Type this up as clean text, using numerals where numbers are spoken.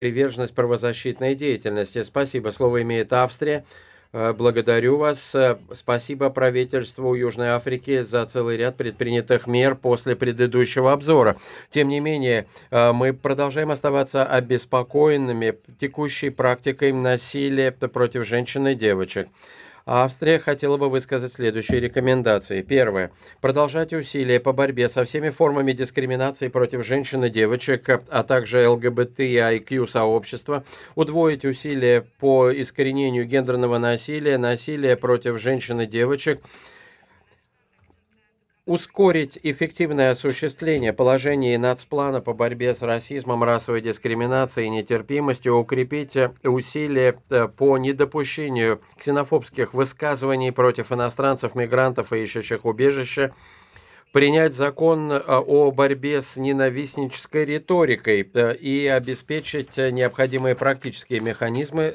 приверженность правозащитной деятельности. Спасибо. Слово имеет Австрия. Благодарю вас. Спасибо правительству Южной Африки за целый ряд предпринятых мер после предыдущего обзора. Тем не менее, мы продолжаем оставаться обеспокоенными текущей практикой насилия против женщин и девочек. Австрия хотела бы высказать следующие рекомендации. Первое. Продолжать усилия по борьбе со всеми формами дискриминации против женщин и девочек, а также ЛГБТ и IQ сообщества. Удвоить усилия по искоренению гендерного насилия, насилия против женщин и девочек. Ускорить эффективное осуществление положений нацплана по борьбе с расизмом, расовой дискриминацией и нетерпимостью, укрепить усилия по недопущению ксенофобских высказываний против иностранцев, мигрантов и ищущих убежище, принять закон о борьбе с ненавистнической риторикой и обеспечить необходимые практические механизмы